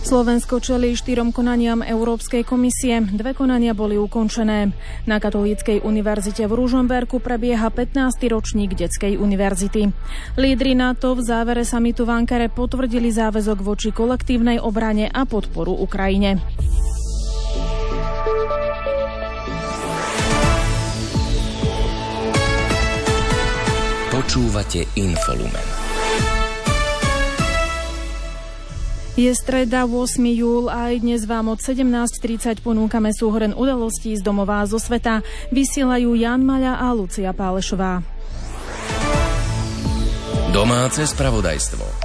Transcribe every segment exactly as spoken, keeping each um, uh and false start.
Slovensko čelí štyrom konaniam Európskej komisie. Dve konania boli ukončené. Na Katolíckej univerzite v Ružomberku prebieha pätnásty ročník detskej univerzity. Lídri NATO v závere samitu v Ankare potvrdili záväzok voči kolektívnej obrane a podporu Ukrajine. Počúvate Infolumen. Je streda ôsmeho júla a aj dnes vám od sedemnásť tridsať ponúkame súhrn udalostí z domova a zo sveta. Vysielajú Jan Maľa a Lucia Pálešová. Domáce spravodajstvo.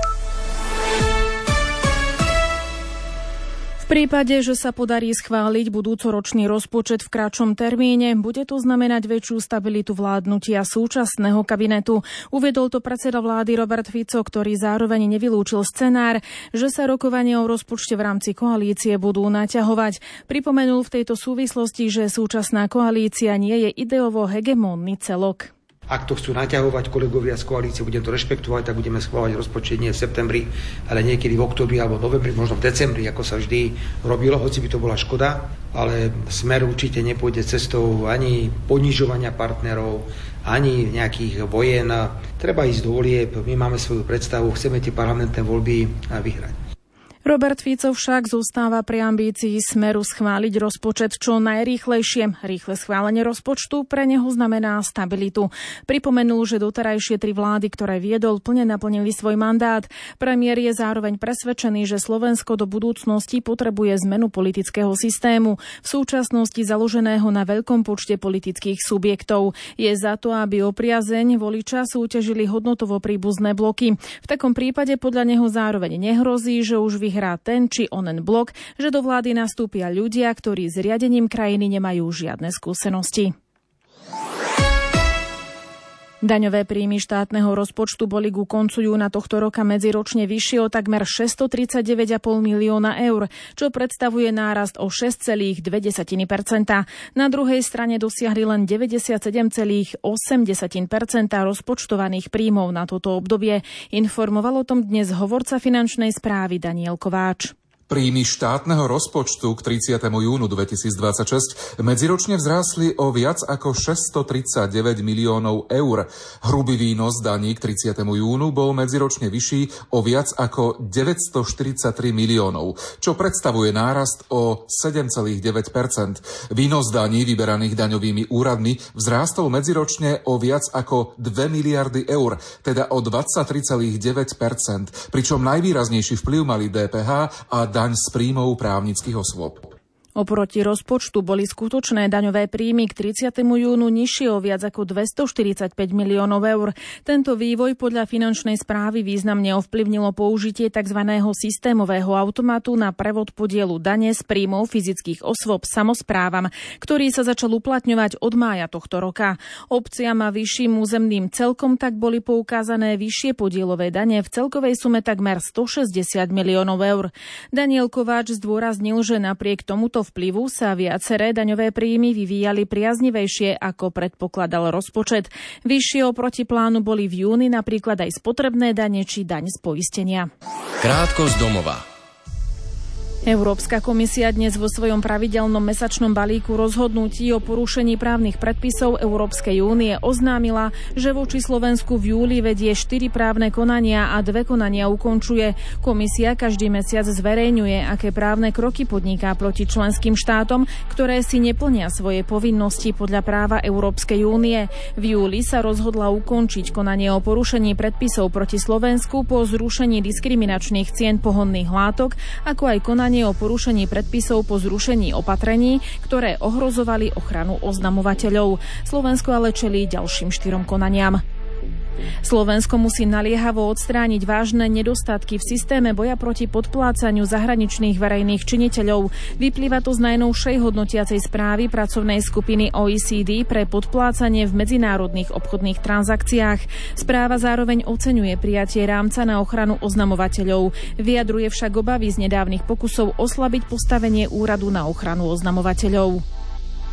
V prípade, že sa podarí schváliť budúcoročný rozpočet v kratšom termíne, bude to znamenať väčšiu stabilitu vládnutia súčasného kabinetu. Uviedol to predseda vlády Robert Fico, ktorý zároveň nevylúčil scenár, že sa rokovania o rozpočte v rámci koalície budú naťahovať. Pripomenul v tejto súvislosti, že súčasná koalícia nie je ideovo hegemónny celok. Ak to chcú naťahovať kolegovia z koalície, budem to rešpektovať, tak budeme schváľovať rozpočet nie v septembri, ale niekedy v októbri alebo novembri, možno v decembri, ako sa vždy robilo, hoci by to bola škoda, ale Smer určite nepôjde cestou ani ponižovania partnerov, ani nejakých vojen. Treba ísť do volieb, my máme svoju predstavu, chceme tie parlamentné voľby vyhrať. Robert Fico však zostáva pri ambícii Smeru schváliť rozpočet čo najrýchlejšie. Rýchle schválenie rozpočtu pre neho znamená stabilitu. Pripomenul, že doterajšie tri vlády, ktoré viedol, plne naplnili svoj mandát. Premiér je zároveň presvedčený, že Slovensko do budúcnosti potrebuje zmenu politického systému, v súčasnosti založeného na veľkom počte politických subjektov. Je za to, aby o priazeň voliča súťažili hodnotovo príbuzné bloky. V takom prípade podľa neho zároveň nehrozí, že už vyhrá ten či onen blok, že do vlády nastúpia ľudia, ktorí s riadením krajiny nemajú žiadne skúsenosti. Daňové príjmy štátneho rozpočtu boli ku koncu júna tohto roka medziročne vyššie o takmer šesťstotridsaťdeväť celá päť milióna eur, čo predstavuje nárast o šesť celá dve percenta. Na druhej strane dosiahli len deväťdesiatsedem celá osem percenta rozpočtovaných príjmov na toto obdobie. Informoval o tom dnes hovorca finančnej správy Daniel Kováč. Príjmy štátneho rozpočtu k tridsiatemu júnu dvetisícdvadsaťšesť medziročne vzrástli o viac ako šesťstotridsaťdeväť miliónov eur. Hrubý výnos daní k tridsiatemu júnu bol medziročne vyšší o viac ako deväťstoštyridsaťtri miliónov, čo predstavuje nárast o sedem celá deväť percenta. Výnos daní vyberaných daňovými úradmi vzrástol medziročne o viac ako dve miliardy eur, teda o dvadsaťtri celá deväť percenta, pričom najvýraznejší vplyv mali dé pé há a daň z príjmov právnických osôb. Oproti rozpočtu boli skutočné daňové príjmy k tridsiatemu júnu nižšie o viac ako dvestoštyridsaťpäť miliónov eur. Tento vývoj podľa finančnej správy významne ovplyvnilo použitie tzv. Systémového automatu na prevod podielu dane z príjmov fyzických osôb samosprávam, ktorý sa začal uplatňovať od mája tohto roka. Obciam a vyšším územným celkom tak boli poukázané vyššie podielové dane v celkovej sume takmer stošesťdesiat miliónov eur. Daniel Kováč zdôraznil, že napriek tomuto vplyvu sa viaceré daňové príjmy vyvíjali priaznivejšie, ako predpokladal rozpočet. Vyššie oproti plánu boli v júni napríklad aj spotrebné dane či daň z poistenia. Krátko z domova. Európska komisia dnes vo svojom pravidelnom mesačnom balíku rozhodnutí o porušení právnych predpisov Európskej únie oznámila, že voči Slovensku v júli vedie štyri právne konania a dve konania ukončuje. Komisia každý mesiac zverejňuje, aké právne kroky podniká proti členským štátom, ktoré si neplnia svoje povinnosti podľa práva Európskej únie. V júli sa rozhodla ukončiť konanie o porušení predpisov proti Slovensku po zrušení diskriminačných cien pohonných látok, ako aj konanie o porušení predpisov po zrušení opatrení, ktoré ohrozovali ochranu oznamovateľov. Slovensko ale čelí ďalším štyrom konaniam. Slovensko musí naliehavo odstrániť vážne nedostatky v systéme boja proti podplácaniu zahraničných verejných činiteľov. Vyplýva to z najnovšej hodnotiacej správy pracovnej skupiny ó é cé dé pre podplácanie v medzinárodných obchodných transakciách. Správa zároveň oceňuje prijatie rámca na ochranu oznamovateľov. Vyjadruje však obavy z nedávnych pokusov oslabiť postavenie úradu na ochranu oznamovateľov.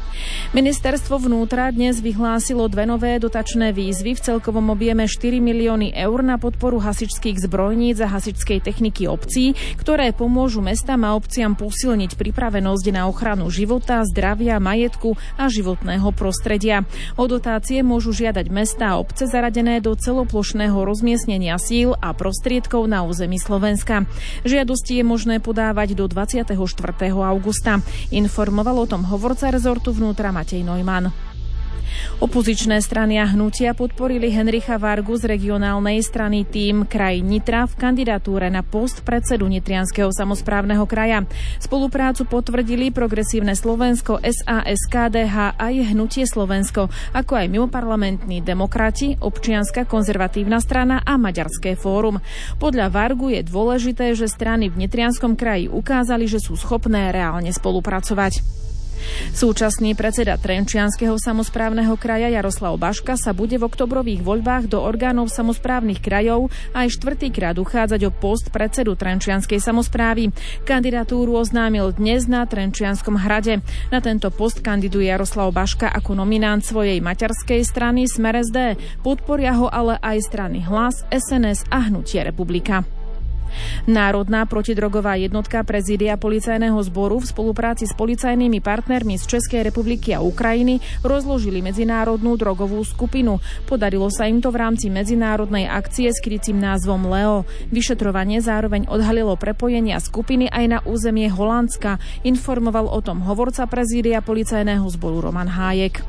Ministerstvo vnútra dnes vyhlásilo dve nové dotačné výzvy v celkovom objeme štyri milióny eur na podporu hasičských zbrojníc a hasičskej techniky obcí, ktoré pomôžu mestám a obciam posilniť pripravenosť na ochranu života, zdravia, majetku a životného prostredia. O dotácie môžu žiadať mestá a obce zaradené do celoplošného rozmiestnenia síl a prostriedkov na území Slovenska. Žiadosti je možné podávať do dvadsiateho štvrtého augusta. Informoval o tom hovorca rezortu vnútra Matej Neumann. Opozičné strany a hnutia podporili Henricha Vargu z regionálnej strany Tím kraj Nitra v kandidatúre na post predsedu Nitrianskeho samosprávneho kraja. Spoluprácu potvrdili Progresívne Slovensko, es a es, ká dé há aj Hnutie Slovensko, ako aj mimoparlamentní demokrati, Občianska konzervatívna strana a Maďarské fórum. Podľa Vargu je dôležité, že strany v Nitrianskom kraji ukázali, že sú schopné reálne spolupracovať. Súčasný predseda Trenčianskeho samosprávneho kraja Jaroslav Baška sa bude v oktobrových voľbách do orgánov samosprávnych krajov aj štvrtýkrát uchádzať o post predsedu Trenčianskej samosprávy. Kandidatúru oznámil dnes na Trenčianskom hrade. Na tento post kandiduje Jaroslav Baška ako nominant svojej maďarskej strany Smer es dé. Podporia ho ale aj strany Hlas, es en es a Hnutie Republika. Národná protidrogová jednotka prezídia policajného zboru v spolupráci s policajnými partnermi z Českej republiky a Ukrajiny rozložili medzinárodnú drogovú skupinu. Podarilo sa im to v rámci medzinárodnej akcie s krycím názvom Leo. Vyšetrovanie zároveň odhalilo prepojenia skupiny aj na územie Holandska. Informoval o tom hovorca prezídia policajného zboru Roman Hájek.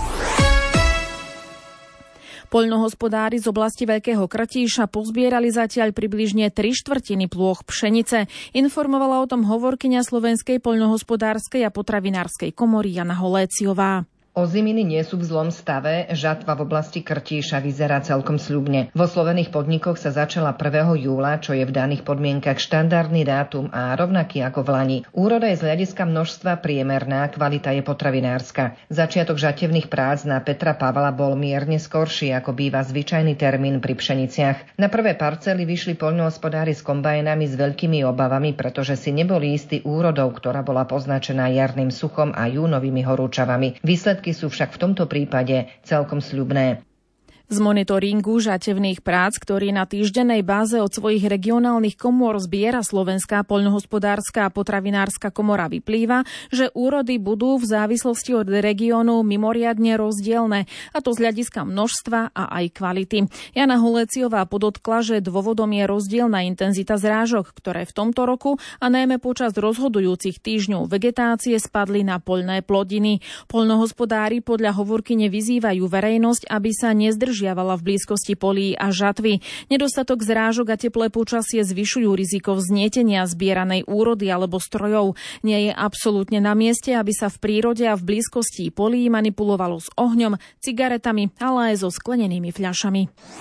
Poľnohospodári z oblasti Veľkého Krtíša pozbierali zatiaľ približne tri štvrtiny plôch pšenice. Informovala o tom hovorkyňa Slovenskej poľnohospodárskej a potravinárskej komory Jana Holéciová. Oziminy nie sú v zlom stave, žatva v oblasti Krtíša vyzerá celkom sľubne. Vo slovených podnikoch sa začala prvého júla, čo je v daných podmienkach štandardný dátum a rovnaký ako v lani. Úroda je z hľadiska množstva priemerná, kvalita je potravinárska. Začiatok žatevných prác na Petra Pavla bol mierne skorší, ako býva zvyčajný termín pri pšeniciach. Na prvé parcely vyšli poľnohospodári s kombajnami s veľkými obavami, pretože si neboli istí úrodou, ktorá bola poznačená jarným suchom a júnovými horúčavami. Výsledky sú však v tomto prípade celkom sľubné. Z monitoringu žatevných prác, ktorý na týždennej báze od svojich regionálnych komôr zbiera Slovenská poľnohospodárska a potravinárska komora, vyplýva, že úrody budú v závislosti od regiónu mimoriadne rozdielne, a to z hľadiska množstva a aj kvality. Jana Holéciová podotkla, že dôvodom je rozdielna intenzita zrážok, ktoré v tomto roku a najmä počas rozhodujúcich týždňov vegetácie spadli na poľné plodiny. Poľnohospodári podľa hovorkyne vyzývajú verejnosť, aby sa nezdržali žiavala v blízkosti polí a žatvy. Nedostatok zrážok a teplé počasie zvyšujú riziko vznietenia zbieranej úrody alebo strojov. Nie je absolútne na mieste, aby sa v prírode a v blízkosti polí manipulovalo s ohňom, cigaretami, ale aj so sklenenými fľašami.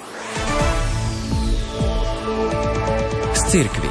Z cirkvi.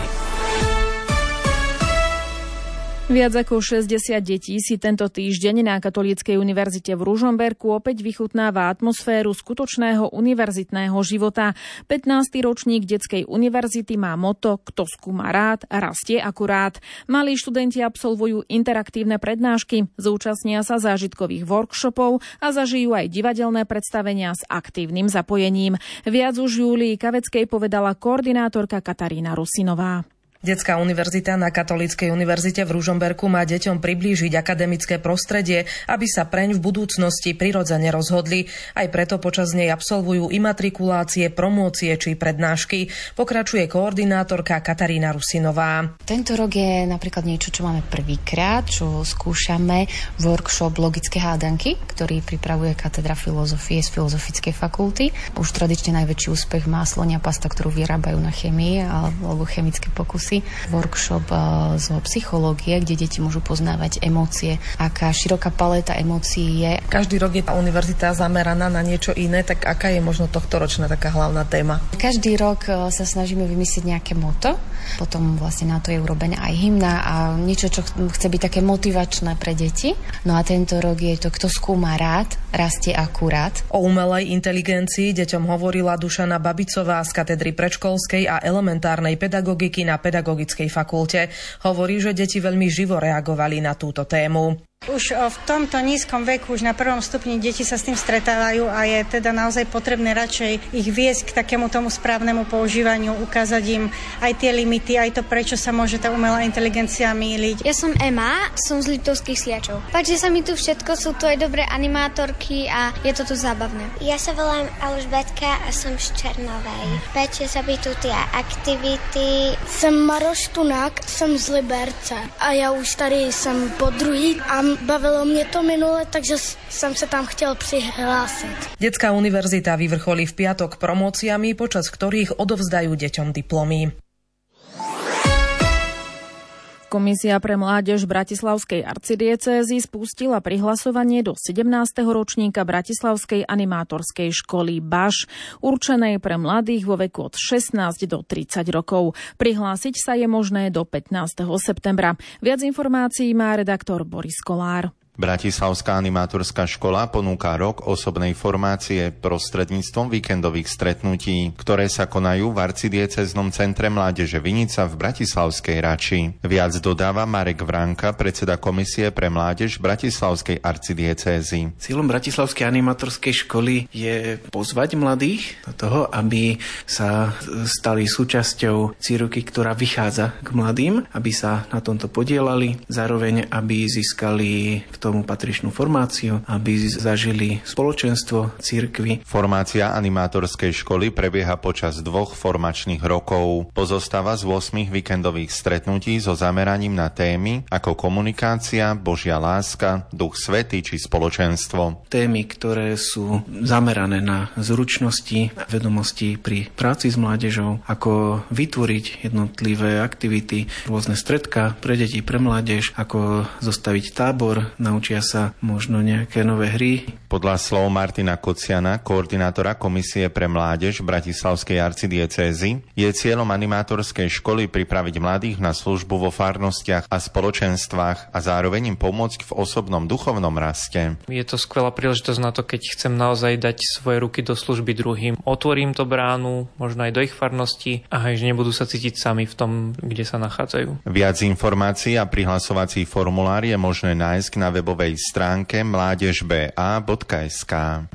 Viac ako šesťdesiat detí si tento týždeň na Katolíckej univerzite v Ružomberku opäť vychutnáva atmosféru skutočného univerzitného života. pätnásty ročník detskej univerzity má moto Kto skúma rád, rastie akurát. Malí študenti absolvujú interaktívne prednášky, zúčastnia sa zážitkových workshopov a zažijú aj divadelné predstavenia s aktívnym zapojením. Viac už Júlii Kaveckej povedala koordinátorka Katarína Rusinová. Detská univerzita na Katolíckej univerzite v Ružomberku má deťom priblížiť akademické prostredie, aby sa preň v budúcnosti prirodzene rozhodli. Aj preto počas nej absolvujú imatrikulácie, promócie či prednášky. Pokračuje koordinátorka Katarína Rusinová. Tento rok je napríklad niečo, čo máme prvýkrát, čo skúšame, workshop Logické hádanky, ktorý pripravuje katedra filozofie z Filozofickej fakulty. Už tradične najväčší úspech má slonia pasta, ktorú vyrábajú na chémii alebo chemické pokusy. Workshop zo psychológie, kde deti môžu poznávať emócie, aká široká paleta emócií je. Každý rok je tá univerzita zameraná na niečo iné, tak aká je možno tohtoročná taká hlavná téma? Každý rok sa snažíme vymyslieť nejaké motto, potom vlastne na to je urobená aj hymna a niečo, čo chce byť také motivačné pre deti. No a tento rok je to Kto skúma rád, rastie akurát. O umelej inteligencii deťom hovorila Dušana Babicová z katedry predškolskej a elementárnej pedagogiky na pedagogickej fakulte. Hovorí, že deti veľmi živo reagovali na túto tému. Už v tomto nízkom veku, už na prvom stupni deti sa s tým stretávajú a je teda naozaj potrebné radšej ich viesť k takému tomu správnemu používaniu, ukázať im aj tie limity, aj to, prečo sa môže tá umelá inteligencia mýliť. Ja som Ema, som z Liptovských Sliačov. Páči sa mi tu všetko, sú tu aj dobré animátorky a je to tu zábavné. Ja sa volám Alžbetka a som z Černovej. Páči sa mi tu tie aktivity. Som Maroš Tunák, som z Liberce a ja už tady som po druhý a bavilo mne to minule, takže som sa tam chcel prihlásiť. Detská univerzita vyvrcholí v piatok promóciami, počas ktorých odovzdajú deťom diplomy. Komisia pre mládež Bratislavskej arcidiecézy spustila prihlasovanie do sedemnásteho ročníka Bratislavskej animátorskej školy Baš, určenej pre mladých vo veku od šestnásť do tridsať rokov. Prihlásiť sa je možné do pätnásteho septembra. Viac informácií má redaktor Boris Kolár. Bratislavská animátorská škola ponúka rok osobnej formácie prostredníctvom víkendových stretnutí, ktoré sa konajú v arcidiecéznom centre mládeže Vinica v bratislavskej Rači. Viac dodáva Marek Vránka, predseda komisie pre mládež Bratislavskej arcidiecézy. Cieľom Bratislavskej animátorskej školy je pozvať mladých do toho, aby sa stali súčasťou cirkvi, ktorá vychádza k mladým, aby sa na tomto podielali, zároveň aby získali tomu patričnú formáciu, aby zažili spoločenstvo cirkvi. Formácia animátorskej školy prebieha počas dvoch formačných rokov. Pozostáva z ôsmich víkendových stretnutí so zameraním na témy ako komunikácia, Božia láska, Duch Svätý či spoločenstvo. Témy, ktoré sú zamerané na zručnosti a vedomosti pri práci s mládežou, ako vytvoriť jednotlivé aktivity, rôzne stredká pre deti, pre mládež, ako zostaviť tábor, naučia sa možno nejaké nové hry. Podľa slov Martina Kociana, koordinátora Komisie pre mládež Bratislavskej arcidiecézy, je cieľom animátorskej školy pripraviť mladých na službu vo farnostiach a spoločenstvách a zároveň im pomôcť v osobnom duchovnom raste. Je to skvelá príležitosť na to, keď chcem naozaj dať svoje ruky do služby druhým. Otvorím to bránu, možno aj do ich farnosti a aj, že nebudú sa cítiť sami v tom, kde sa nachádzajú. Viac informácií a prihlasovací formulár je možné nájsť na webovej stránke mládežba bodka es ká.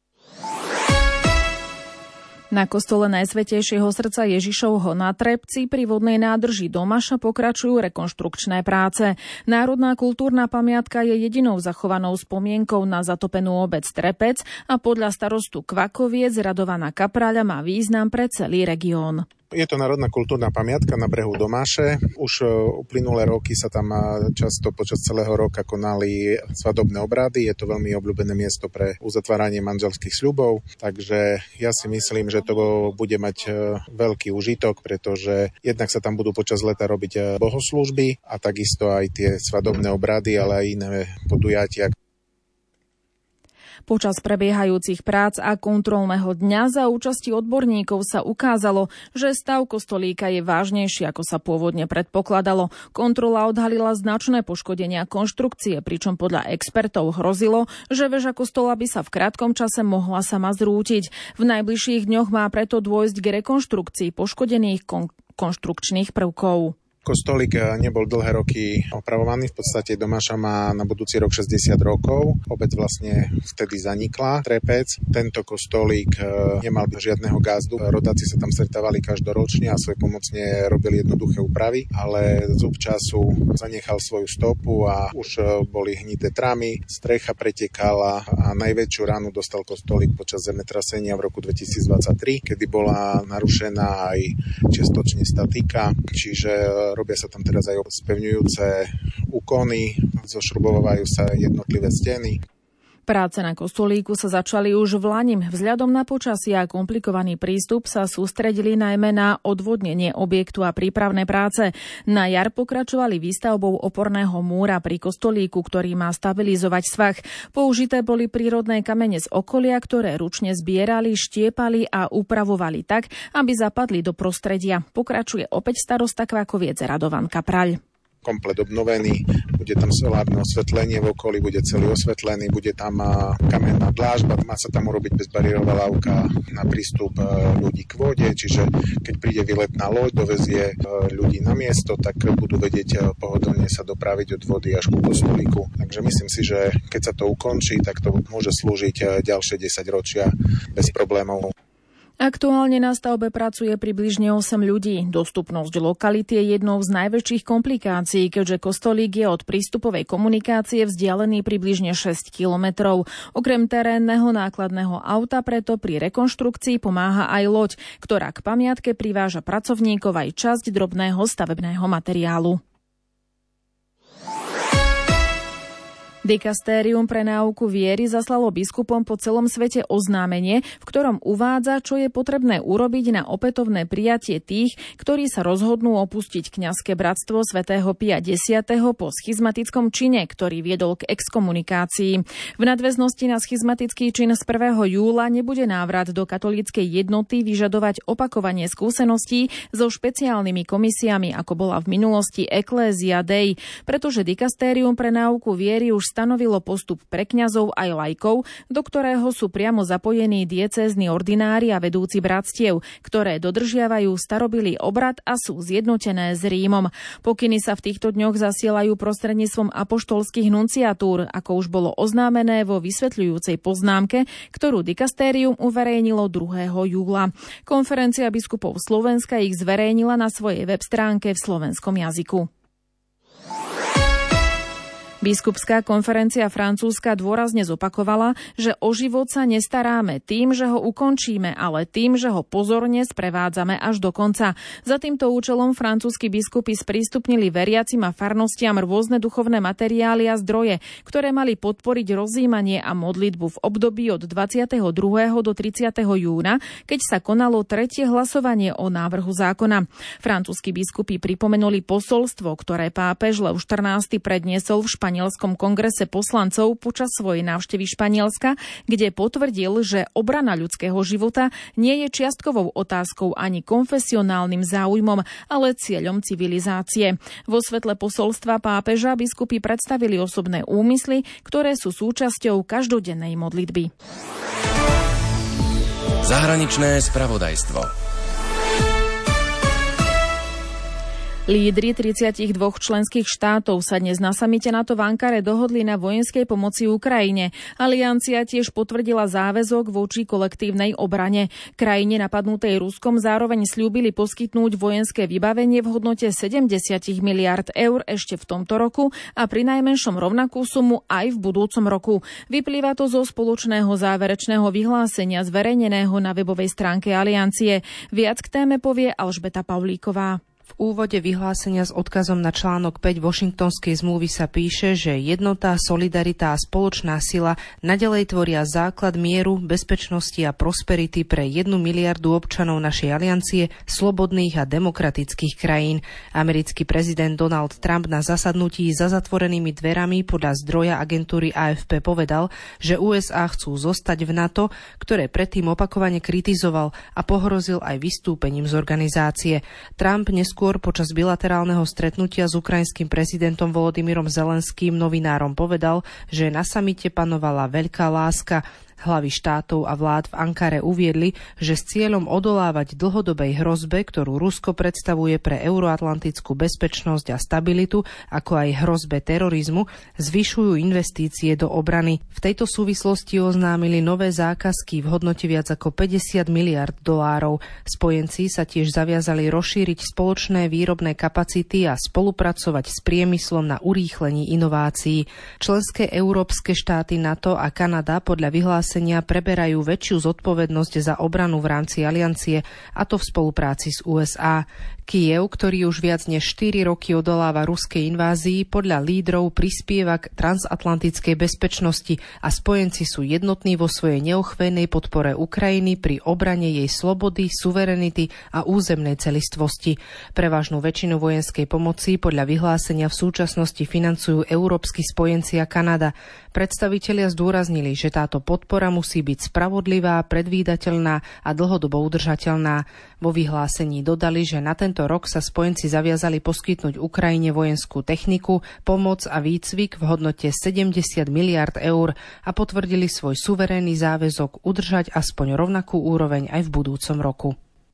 Na kostole Najsvätejšieho srdca Ježišovho na Trepci pri vodnej nádrži Domaša pokračujú rekonštrukčné práce. Národná kultúrna pamiatka je jedinou zachovanou spomienkou na zatopenú obec Trepec a podľa starostu Kvakoviec Radovana Kapráľa má význam pre celý región. Je to národná kultúrna pamiatka na brehu Domáše. Už uplynulé roky sa tam často počas celého roka konali svadobné obrady. Je to veľmi obľúbené miesto pre uzatváranie manželských sľubov. Takže ja si myslím, že to bude mať veľký užitok, pretože jednak sa tam budú počas leta robiť bohoslúžby a takisto aj tie svadobné obrady, ale aj iné podujatia. Počas prebiehajúcich prác a kontrolného dňa za účasti odborníkov sa ukázalo, že stav kostolíka je vážnejší, ako sa pôvodne predpokladalo. Kontrola odhalila značné poškodenia konštrukcie, pričom podľa expertov hrozilo, že väža kostola by sa v krátkom čase mohla sama zrútiť. V najbližších dňoch má preto dôjsť k rekonštrukcii poškodených kon- konštrukčných prvkov. Kostolík nebol dlhé roky opravovaný, v podstate Domáša má na budúci rok šesťdesiat rokov. Obec vlastne vtedy zanikla, Trepec. Tento kostolík nemal žiadneho gázdu. Rodáci sa tam stretávali každoročne a svoje pomocne robili jednoduché úpravy, ale zub času zanechal svoju stopu a už boli hnité tramy, strecha pretekala a najväčšiu ránu dostal kostolík počas zemetrasenia v roku dvetisícdvadsaťtri, kedy bola narušená aj čiastočne statika, čiže robia sa tam teraz aj spevňujúce úkony, zošrubovajú sa jednotlivé steny. Práce na kostolíku sa začali už v lani. Vzhľadom na počasie a komplikovaný prístup sa sústredili najmä na odvodnenie objektu a prípravné práce. Na jar pokračovali výstavbou oporného múra pri kostolíku, ktorý má stabilizovať svah. Použité boli prírodné kamene z okolia, ktoré ručne zbierali, štiepali a upravovali tak, aby zapadli do prostredia. Pokračuje opäť starosta Kvakoviec Radovan Kapráľ. komplet obnovený, bude tam solárne osvetlenie v okolí, bude celý osvetlený, bude tam kamenná dlážba, má sa tam urobiť bezbariérová lávka na prístup ľudí k vode, čiže keď príde výletná loď, dovezie ľudí na miesto, tak budú vedieť pohodlne sa dopraviť od vody až ku kostolíku. Takže myslím si, že keď sa to ukončí, tak to môže slúžiť ďalšie desaťročia bez problémov. Aktuálne na stavbe pracuje približne osem ľudí. Dostupnosť lokality je jednou z najväčších komplikácií, keďže kostolík je od prístupovej komunikácie vzdialený približne šesť kilometrov. Okrem terénneho nákladného auta preto pri rekonštrukcii pomáha aj loď, ktorá k pamiatke priváža pracovníkov aj časť drobného stavebného materiálu. Dikastérium pre náuku viery zaslalo biskupom po celom svete oznámenie, v ktorom uvádza, čo je potrebné urobiť na opätovné prijatie tých, ktorí sa rozhodnú opustiť kňazské bratstvo svätého Pia X po schizmatickom čine, ktorý viedol k exkomunikácii. V nadväznosti na schizmatický čin z prvého júla nebude návrat do katolíckej jednoty vyžadovať opakovanie skúseností so špeciálnymi komisiami, ako bola v minulosti Ecclesia Dei, pretože Dikastérium pre náuku viery už stanovilo postup pre kňazov aj laikov, do ktorého sú priamo zapojení diecézni ordinári a vedúci bratstiev, ktoré dodržiavajú starobilý obrad a sú zjednotené s Rímom. Pokyny sa v týchto dňoch zasielajú prostredníctvom apoštolských nunciatúr, ako už bolo oznámené vo vysvetľujúcej poznámke, ktorú Dikastérium uverejnilo druhého júla. Konferencia biskupov Slovenska ich zverejnila na svojej web stránke v slovenskom jazyku. Biskupská konferencia francúzska dôrazne zopakovala, že o život sa nestaráme tým, že ho ukončíme, ale tým, že ho pozorne sprevádzame až do konca. Za týmto účelom francúzski biskupy sprístupnili veriacim a farnostiam rôzne duchovné materiály a zdroje, ktoré mali podporiť rozjímanie a modlitbu v období od dvadsiateho druhého do tridsiateho júna, keď sa konalo tretie hlasovanie o návrhu zákona. Francúzski biskupy pripomenuli posolstvo, ktoré pápež Lev štrnásty predniesol v Španielsku v španielskom kongrese poslancov počas svojej návštevy Španielska, kde potvrdil, že obrana ľudského života nie je čiastkovou otázkou ani konfesionálnym záujmom, ale cieľom civilizácie. Vo svetle posolstva pápeža biskupy predstavili osobné úmysly, ktoré sú súčasťou každodennej modlitby. Zahraničné spravodajstvo. Lídri tridsaťdva členských štátov sa dnes na samite NATO v Ankare dohodli na vojenskej pomoci Ukrajine. Aliancia tiež potvrdila záväzok voči kolektívnej obrane. Krajine napadnutej Ruskom zároveň sľúbili poskytnúť vojenské vybavenie v hodnote sedemdesiat miliárd eur ešte v tomto roku a prinajmenšom rovnakú sumu aj v budúcom roku. Vyplýva to zo spoločného záverečného vyhlásenia zverejneného na webovej stránke Aliancie. Viac k téme povie Alžbeta Pavlíková. V úvode vyhlásenia s odkazom na článok päť Washingtonskej zmluvy sa píše, že jednota, solidarita a spoločná sila naďalej tvoria základ mieru, bezpečnosti a prosperity pre jednu miliardu občanov našej aliancie, slobodných a demokratických krajín. Americký prezident Donald Trump na zasadnutí za zatvorenými dverami podľa zdroja agentúry á ef pé povedal, že ú es á chcú zostať v NATO, ktoré predtým opakovane kritizoval a pohrozil aj vystúpením z organizácie. Trump neskôr počas bilaterálneho stretnutia s ukrajinským prezidentom Volodymyrom Zelenským novinárom povedal, že na samite panovala veľká láska. Hlavy štátov a vlád v Ankare uviedli, že s cieľom odolávať dlhodobej hrozbe, ktorú Rusko predstavuje pre euroatlantickú bezpečnosť a stabilitu, ako aj hrozbe terorizmu, zvyšujú investície do obrany. V tejto súvislosti oznámili nové zákazky v hodnote viac ako päťdesiat miliárd dolárov. Spojenci sa tiež zaviazali rozšíriť spoločné výrobné kapacity a spolupracovať s priemyslom na urýchlení inovácií. Členské európske štáty NATO a Kanada podľa vyhlásenia preberajú väčšiu zodpovednosť za obranu v rámci aliancie, a to v spolupráci s ú es á. Kyjev, ktorý už viac než štyri roky odoláva ruskej invázii, podľa lídrov prispieva k transatlantickej bezpečnosti a spojenci sú jednotní vo svojej neochvejnej podpore Ukrajiny pri obrane jej slobody, suverenity a územnej celistvosti. Prevažnú väčšinu vojenskej pomoci podľa vyhlásenia v súčasnosti financujú európski spojenci a Kanada. Predstavitelia zdôraznili, že táto podpora podpora musí byť spravodlivá, predvídateľná a dlhodobo udržateľná. Vo vyhlásení dodali, že na tento rok sa spojenci zaviazali poskytnúť Ukrajine vojenskú techniku, pomoc a výcvik v hodnote sedemdesiat miliárd eur a potvrdili svoj suverénny záväzok udržať aspoň rovnakú úroveň aj v budúcom roku.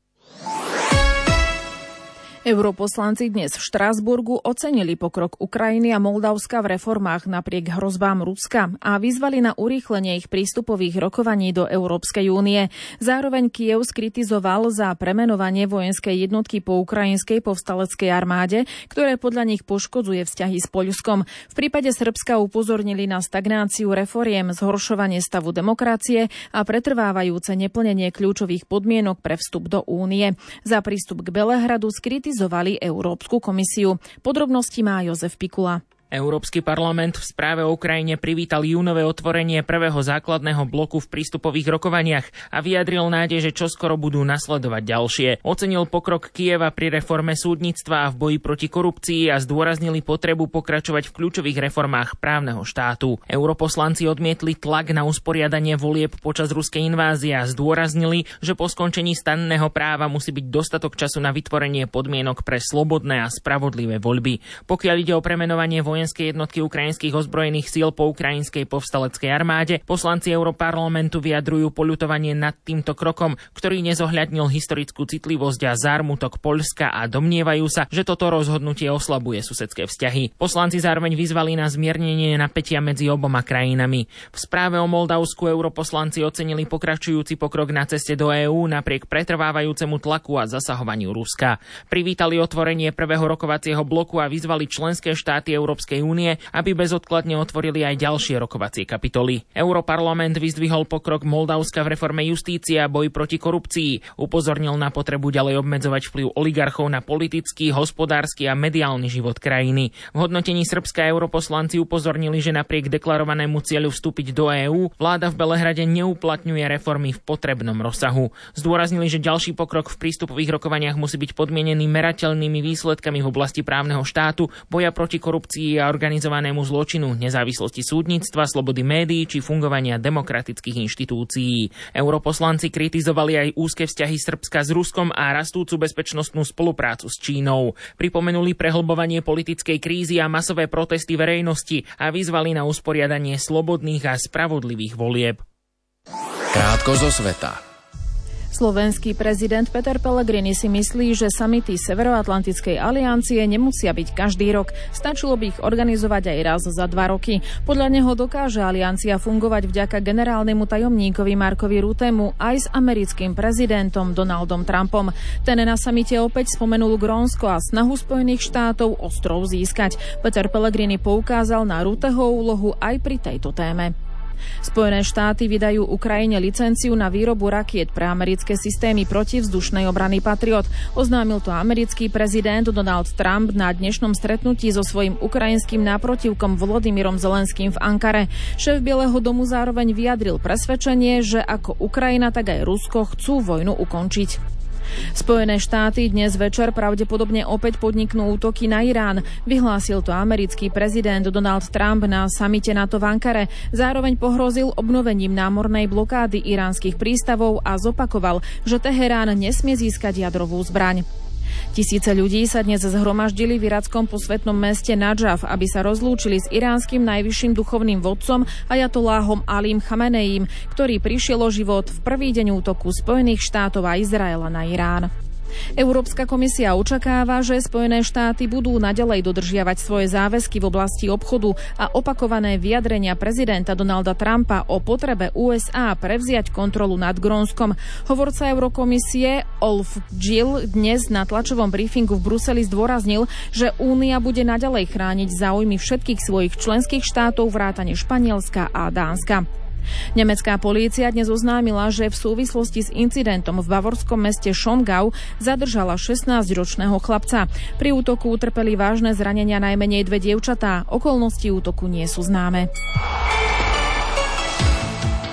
Europoslanci dnes v Štrasburgu ocenili pokrok Ukrajiny a Moldavska v reformách napriek hrozbám Ruska a vyzvali na urýchlenie ich prístupových rokovaní do Európskej únie. Zároveň Kyjev skritizoval za premenovanie vojenskej jednotky po ukrajinskej povstaleckej armáde, ktoré podľa nich poškodzuje vzťahy s Poľskom. V prípade Srbska upozornili na stagnáciu reforiem, zhoršovanie stavu demokracie a pretrvávajúce neplnenie kľúčových podmienok pre vstup do únie. Za prístup k Belehradu skritizovali Európsku komisiu. Podrobnosti má Jozef Pikula. Európsky parlament v správe o Ukrajine privítal júnové otvorenie prvého základného bloku v prístupových rokovaniach a vyjadril nádej, že čoskoro budú nasledovať ďalšie. Ocenil pokrok Kyjeva pri reforme súdnictva a v boji proti korupcii a zdôraznili potrebu pokračovať v kľúčových reformách právneho štátu. Europoslanci odmietli tlak na usporiadanie volieb počas ruskej invázie a zdôraznili, že po skončení stanného práva musí byť dostatok času na vytvorenie podmienok pre slobodné a spravodlivé voľby. Pokiaľ ide o premenovanie vojenskej vojenské jednotky ukrajinských ozbrojených síl po ukrajinskej povstaleckej armáde, poslanci Europarlamentu vyjadrujú poľutovanie nad týmto krokom, ktorý nezohľadnil historickú citlivosť a zármutok Poľska a domnievajú sa, že toto rozhodnutie oslabuje susedské vzťahy. Poslanci zároveň vyzvali na zmiernenie napätia medzi oboma krajinami. V správe o Moldavsku europoslanci ocenili pokračujúci pokrok na ceste do EÚ napriek pretrvávajúcemu tlaku a zasahovaniu Ruska. Privítali otvorenie prvého rokovacieho bloku a vyzvali členské štáty Európskej únie, aby bezodkladne otvorili aj ďalšie rokovacie kapitoly. Europarlament vyzdvihol pokrok Moldavska v reforme justície a boji proti korupcii. Upozornil na potrebu ďalej obmedzovať vplyv oligarchov na politický, hospodársky a mediálny život krajiny. V hodnotení Srbska europoslanci upozornili, že napriek deklarovanému cieľu vstúpiť do EÚ, vláda v Belehrade neuplatňuje reformy v potrebnom rozsahu. Zdôraznili, že ďalší pokrok v prístupových rokovaniach musí byť podmienený merateľnými výsledkami v oblasti právneho štátu, boja proti korupcii a organizovanému zločinu, nezávislosti súdnictva, slobody médií či fungovania demokratických inštitúcií. Europoslanci kritizovali aj úzke vzťahy Srbska s Ruskom a rastúcu bezpečnostnú spoluprácu s Čínou. Pripomenuli prehlbovanie politickej krízy a masové protesty verejnosti a vyzvali na usporiadanie slobodných a spravodlivých volieb. Krátko zo sveta. Slovenský prezident Peter Pellegrini si myslí, že samity Severoatlantickej aliancie nemusia byť každý rok. Stačilo by ich organizovať aj raz za dva roky. Podľa neho dokáže aliancia fungovať vďaka generálnemu tajomníkovi Markovi Ruttemu aj s americkým prezidentom Donaldom Trumpom. Ten na samite opäť spomenul Grónsko a snahu Spojených štátov ostrov získať. Peter Pellegrini poukázal na Rutteho úlohu aj pri tejto téme. Spojené štáty vydajú Ukrajine licenciu na výrobu rakiet pre americké systémy protivzdušnej obrany Patriot. Oznámil to americký prezident Donald Trump na dnešnom stretnutí so svojím ukrajinským náprotivkom Volodymyrom Zelenským v Ankare. Šéf Bieleho domu zároveň vyjadril presvedčenie, že ako Ukrajina, tak aj Rusko chcú vojnu ukončiť. Spojené štáty dnes večer pravdepodobne opäť podniknú útoky na Irán. Vyhlásil to americký prezident Donald Trump na samite NATO v Ankare. Zároveň pohrozil obnovením námornej blokády iránskych prístavov a zopakoval, že Teherán nesmie získať jadrovú zbraň. Tisíce ľudí sa dnes zhromaždili v irackom posvätnom meste Nadžaf, aby sa rozlúčili s iránskym najvyšším duchovným vodcom ajatoláhom Alím Chameneím, ktorý prišiel o život v prvý deň útoku Spojených štátov a Izraela na Irán. Európska komisia očakáva, že Spojené štáty budú naďalej dodržiavať svoje záväzky v oblasti obchodu a opakované vyjadrenia prezidenta Donalda Trumpa o potrebe ú es á prevziať kontrolu nad Grónskom. Hovorca Eurokomisie Ulf Gill dnes na tlačovom briefingu v Bruseli zdôraznil, že Únia bude naďalej chrániť záujmy všetkých svojich členských štátov vrátane Španielska a Dánska. Nemecká polícia dnes oznámila, že v súvislosti s incidentom v bavorskom meste Schongau zadržala šestnásťročného chlapca. Pri útoku utrpeli vážne zranenia najmenej dve dievčatá. Okolnosti útoku nie sú známe.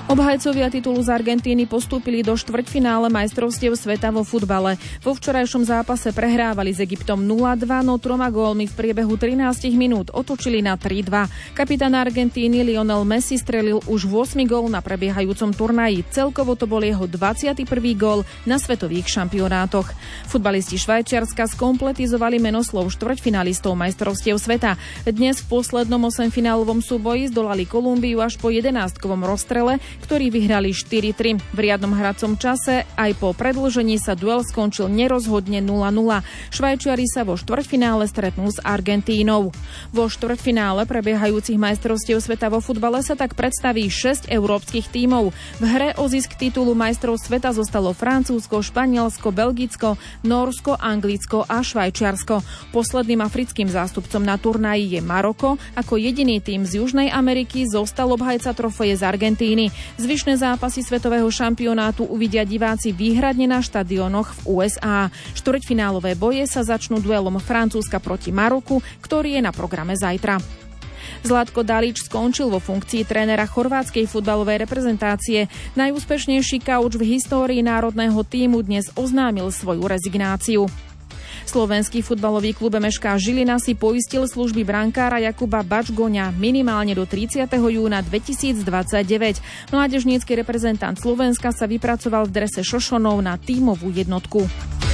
Obhajcovia titulu z Argentíny postúpili do štvrťfinále majstrovstiev sveta vo futbale. Vo včerajšom zápase prehrávali s Egyptom nula dva, no troma gólmi v priebehu trinásť minút otočili na tri dva. Kapitán Argentíny Lionel Messi strelil už ôsmy gól na prebiehajúcom turnaji. Celkovo to bol jeho dvadsiaty prvý gól na svetových šampionátoch. Futbalisti Švajčiarska skompletizovali menoslov štvrťfinalistov majstrovstiev sveta. Dnes v poslednom osemfinálovom súboji zdolali Kolumbiu až po jedenástkovom rozstrele, ktorí vyhrali štyri tri. V riadnom hracom čase aj po predĺžení sa duel skončil nerozhodne nula nula. Švajčiari sa vo štvrťfinále stretnú s Argentínou. Vo štvrťfinále prebiehajúcich majstrovstiev sveta vo futbale sa tak predstaví šesť európskych tímov. V hre o zisk titulu majstrov sveta zostalo Francúzsko, Španielsko, Belgicko, Nórsko, Anglicko a Švajčiarsko. Posledným africkým zástupcom na turnaji je Maroko. Ako jediný tím z Južnej Ameriky zostal obhajca trofeje z Argentíny. Zvyšné zápasy svetového šampionátu uvidia diváci výhradne na štadiónoch v ú es á. Štvrťfinálové boje sa začnú duelom Francúzska proti Maroku, ktorý je na programe zajtra. Zlatko Dalič skončil vo funkcii trénera chorvátskej futbalovej reprezentácie. Najúspešnejší kauč v histórii národného tímu dnes oznámil svoju rezignáciu. Slovenský futbalový klub em eš ká Žilina si poistil služby brankára Jakuba Bačgoňa minimálne do tridsiateho júna dvetisícdvadsaťdeväť. Mládežnícky reprezentant Slovenska sa vypracoval v drese Šošonov na tímovú jednotku.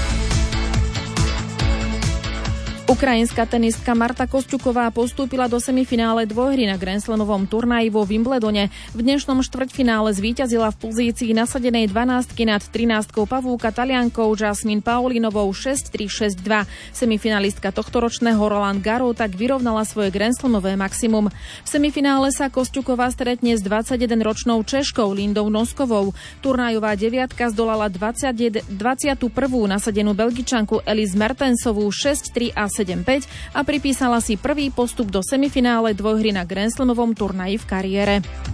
Ukrajinská tenistka Marta Kosťuková postúpila do semifinále dvojhry na Grand Slamovom turnaji vo Wimbledone. V dnešnom štvrťfinále zvíťazila v pozícii nasadenej dvanástky nad trinástkou pavúka Taliankou Jasmine Paulinovou šesť tri šesť dva. Semifinalistka tohtoročného Roland Garros tak vyrovnala svoje Grand Slamové maximum. V semifinále sa Kosťuková stretne s dvadsaťjedenročnou Češkou Lindou Noskovou. Turnajová deviatka zdolala dvadsiatu prvú nasadenú Belgičanku Elise Mertensovú šesť tri a sedem päť a pripísala si prvý postup do semifinále dvojhry na Grand Slamovom turnaji v kariére.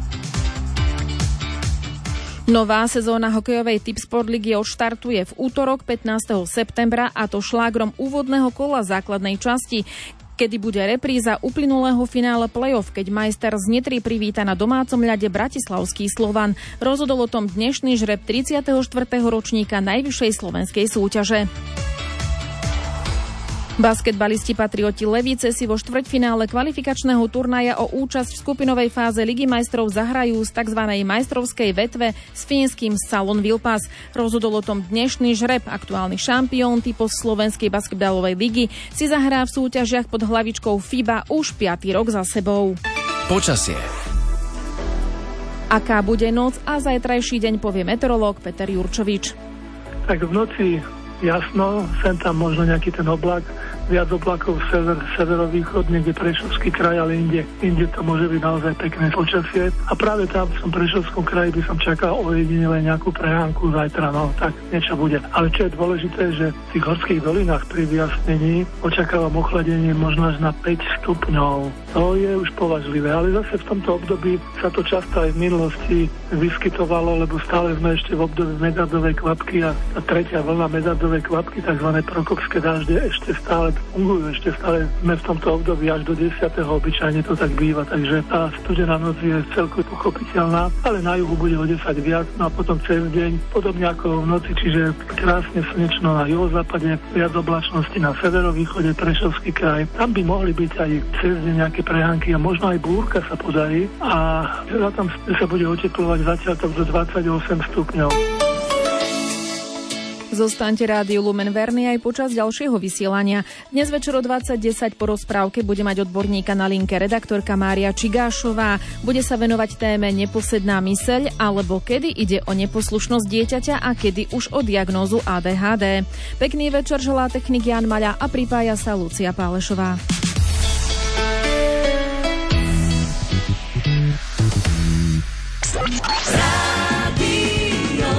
Nová sezóna hokejovej Tipsport ligy odštartuje v útorok pätnásteho septembra, a to šlágrom úvodného kola základnej časti, kedy bude repríza uplynulého finále play-off, keď majster z Nitry privíta na domácom ľade bratislavský Slovan. Rozhodol o tom dnešný žreb tridsiateho štvrtého ročníka najvyššej slovenskej súťaže. Basketbalisti Patrioti Levice si vo štvrťfinále kvalifikačného turnaja o účasť v skupinovej fáze Ligy majstrov zahrajú z tzv. Majstrovskej vetve s fínskym Salon Vilpas. Rozhodol o tom dnešný žreb. Aktuálny šampión typos Slovenskej basketbalovej ligy si zahrá v súťažiach pod hlavičkou FIBA už piaty rok za sebou. Počasie. Aká bude noc a zajtrajší deň, povie meteorológ Peter Jurčovič. Tak v noci jasno, sem tam možno nejaký ten oblak, viac oblakov sever, severovýchod, niekde Prešovský kraj, ale inde, inde to môže byť naozaj pekné počasie. A práve tam v tom Prešovskom kraji by som čakal ojedinele nejakú prehánku zajtra, no tak niečo bude. Ale čo je dôležité, že v tých horských dolinách pri vyjasnení očakávam ochladenie možno až na päť stupňov. To je už považlivé, ale zase v tomto období sa to často aj v minulosti vyskytovalo, lebo stále sme ešte v období medardovej kvapky a tá tretia vlna medardovej kvapky, tzv. Prokopské dážde, ešte stále fungujú, ešte stále sme v tomto období až do desiateho obyčajne to tak býva, takže tá studená noc je celkom pochopiteľná, ale na juhu bude o desať viac, no a potom cez deň, podobne ako v noci, čiže krásne slnečno na juhozápade, viac oblačnosti na severovýchode, Prešovský kraj. Tam by mohli byť aj cez deň nejaké prehánky a možno aj búrka sa podarí a teda tam sa bude oteplovať zatiaľ to do dvadsaťosem stupňov. Zostaňte Rádiu Lumen verní aj počas ďalšieho vysielania. Dnes večer o dvadsať desať po rozprávke bude mať odborníka na linke redaktorka Mária Čigášová. Bude sa venovať téme neposedná myseľ, alebo kedy ide o neposlušnosť dieťaťa a kedy už o diagnózu á dé há dé. Pekný večer želá technik Jan Maľa a pripája sa Lucia Pálešová.